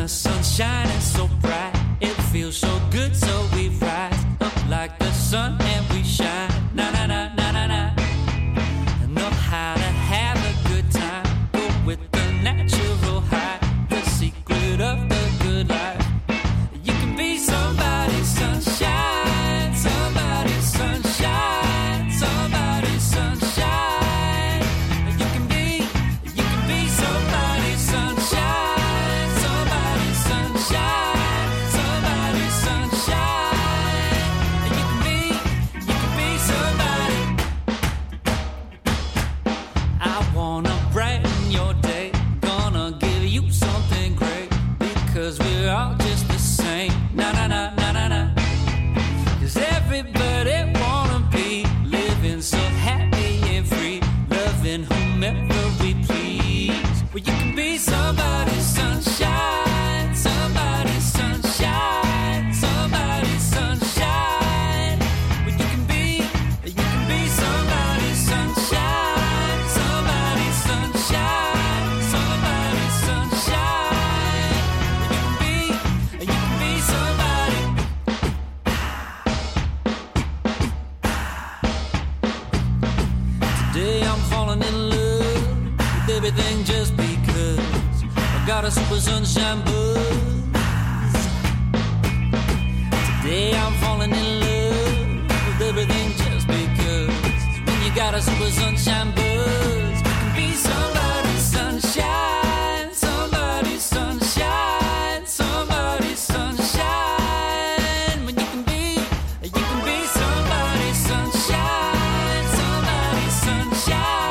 the sun shining so bright. It feels so good, so we rise up like the sun and we shine. Na na na na na na. Know how to have a good time. Go with the natural high. The secret of the good life. You can be somebody's sunshine. Somebody's sunshine. Somebody's sunshine. You can be somebody's sunshine. Somebody's sunshine. Somebody's sunshine. You can be somebody. I wanna brighten your day. Gonna give you something great. Because we're all just the same. Na na na na na na. Cause everybody wanna be living so happy and free. Loving whomever we please. Well, you can be somebody's sunshine. Somebody's sunshine. Somebody's sunshine. Well, you can be somebody's sunshine. Somebody's sunshine. Somebody's sunshine. You can be somebody. Today I'm falling in love with everything just because I got a super sunshine buzz. Today I'm falling in love with everything just because when you got a super sunshine buzz, you can be somebody's sunshine. Somebody's sunshine. Somebody's sunshine. When you can be somebody's sunshine. Somebody's sunshine.